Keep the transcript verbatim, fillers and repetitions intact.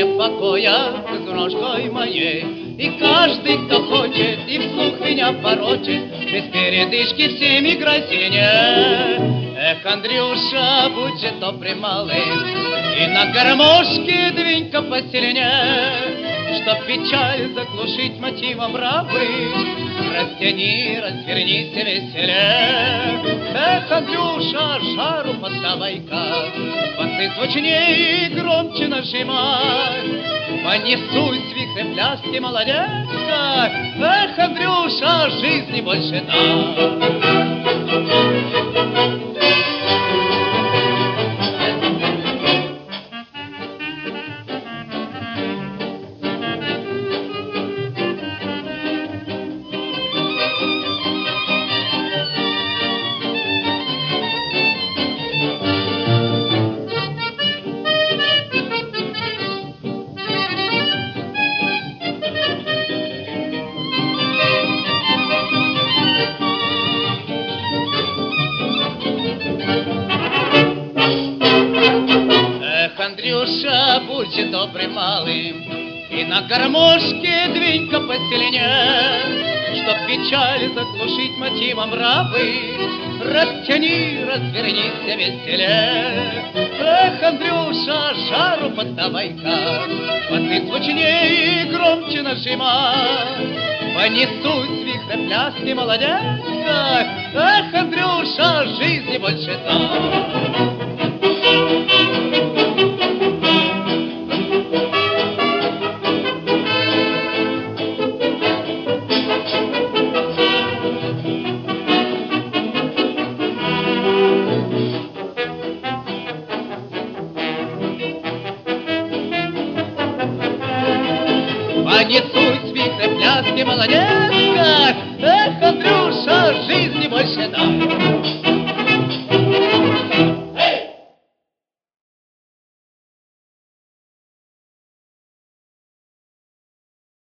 мне покоя с дружкой моей. И каждый, кто хочет, и вслух меня порочит, без передышки всем играй сильнее. Эх, Андрюша, будь же добрый малый, и на гармошке двинь-ка посильнее, чтоб печаль заглушить мотивом рабы. Растяни, развернись веселее. Эх, Андрюша, жару поддавай-ка, басы звучнее и громче нажимай. Понесусь вихрем пляски молодецка. Эх, Андрюша, жизни больше да. Андрюша, будь добрый малый, и на гармошке двинь-ка посильнее, чтоб печаль заглушить мотивом рабы. Растяни, развернись веселее. Эх, Андрюша, жару поддавай-ка, басы звучнее и громче нажимай. Понесусь вихрем пляски молодецка. Эх, Андрюша, жизни больше да. Понесусь вихрем пляски молодецка. Эх, Андрюша, жизни больше да.